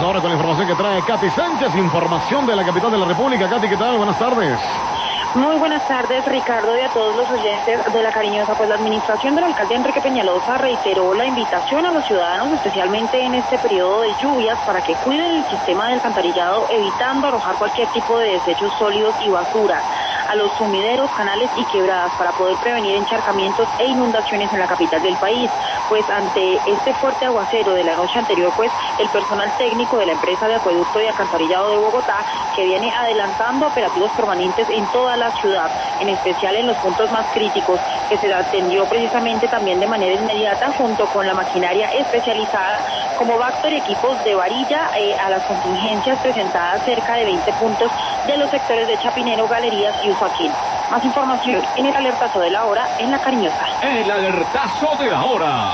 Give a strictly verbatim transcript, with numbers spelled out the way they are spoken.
ahora con la información que trae Katy Sánchez, información de la capital de la República. Katy, ¿qué tal? Buenas tardes. Muy buenas tardes, Ricardo, y a todos los oyentes de La Cariñosa. Pues la administración del alcalde Enrique Peñalosa reiteró la invitación a los ciudadanos, especialmente en este periodo de lluvias, para que cuiden el sistema de alcantarillado, evitando arrojar cualquier tipo de desechos sólidos y basura a los sumideros, canales y quebradas, para poder prevenir encharcamientos e inundaciones en la capital del país. Pues ante este fuerte aguacero de la noche anterior, pues el personal técnico de la empresa de acueducto y alcantarillado de Bogotá, que viene adelantando operativos permanentes en toda la ciudad, en especial en los puntos más críticos, que se atendió precisamente también de manera inmediata junto con la maquinaria especializada como Bactor y equipos de varilla eh, a las contingencias presentadas cerca de veinte puntos de los sectores de Chapinero, Galerías y Usuaquín. Más información en el alertazo de la hora en La Cariñosa. El alertazo de la hora.